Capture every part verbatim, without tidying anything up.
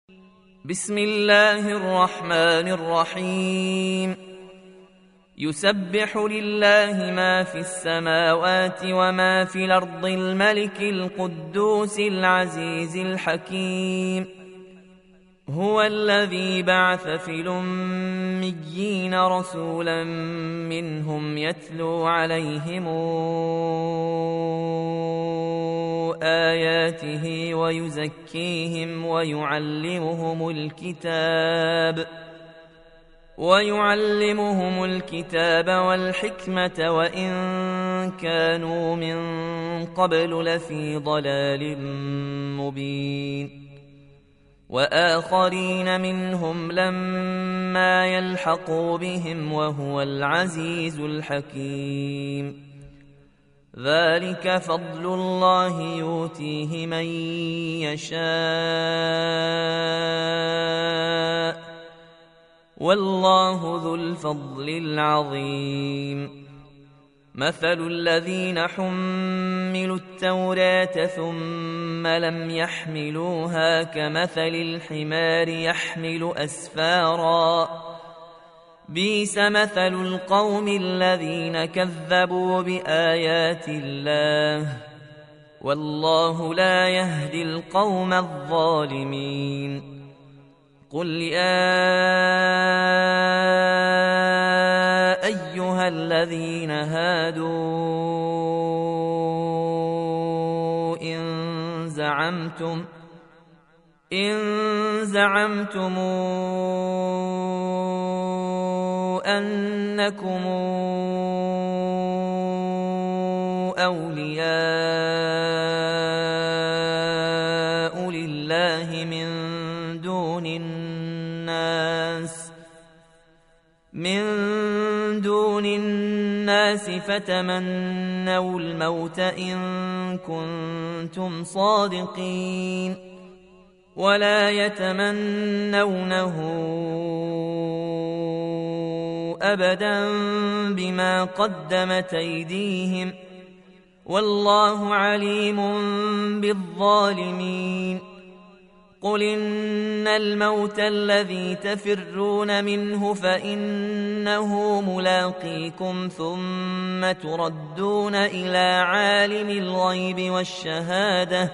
بسم الله الرحمن الرحيم يسبح لله ما في السماوات وما في الأرض الملك القدوس العزيز الحكيم هو الذي بعث في الأميين رسولا منهم يتلو عليهم آياته ويزكيهم ويعلمهم الكتاب ويعلمهم الكتاب والحكمة وإن كانوا من قبل لفي ضلال مبين وآخرين منهم لما يلحقوا بهم وهو العزيز الحكيم ذلك فضل الله يؤتيه من يشاء والله ذو الفضل العظيم مثل الذين حملوا التوراة ثم لم يحملوها كمثل الحمار يحمل أسفارا بئس مثل القوم الذين كذبوا بآيات الله والله لا يهدي القوم الظالمين قل يا أيها الذين هادوا إن زعمتم إن زعمتم أنكم أولياء لله من دون الناس من دون الناس فتمنوا الموت إن كنتم صادقين ولا يتمنونه أبدا بما قدمت أيديهم والله عليم بالظالمين قل إن الموت الذي تفرون منه فإنه ملاقيكم ثم تردون إلى عالم الغيب والشهادة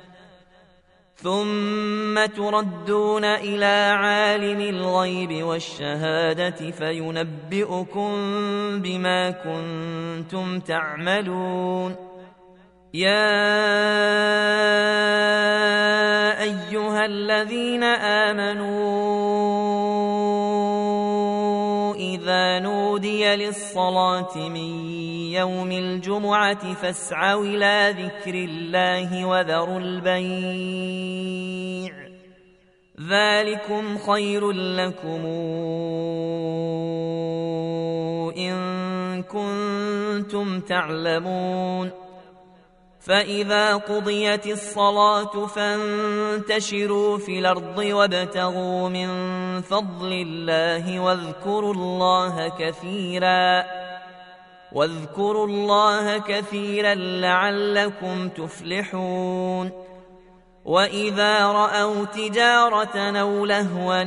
ثم تردون إلى عالم الغيب والشهادة فينبئكم بما كنتم تعملون يا أيها الذين آمنوا إذا نودي للصلاة من يوم الجمعة فاسعوا إلى ذكر الله وذروا البيع ذلكم خير لكم إن كنتم تعلمون فإذا قضيت الصلاة فانتشروا في الأرض وابتغوا من فضل الله واذكروا الله كثيرا واذكروا الله كثيرا لعلكم تفلحون وإذا رأوا تجارة أو لهوا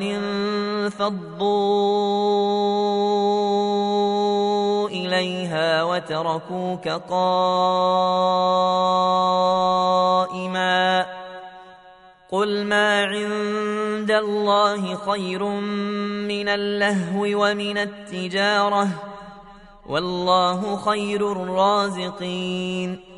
انفضوا إليها وتركوك قائما قل ما عند الله خير من اللهو ومن التجارة والله خير الرازقين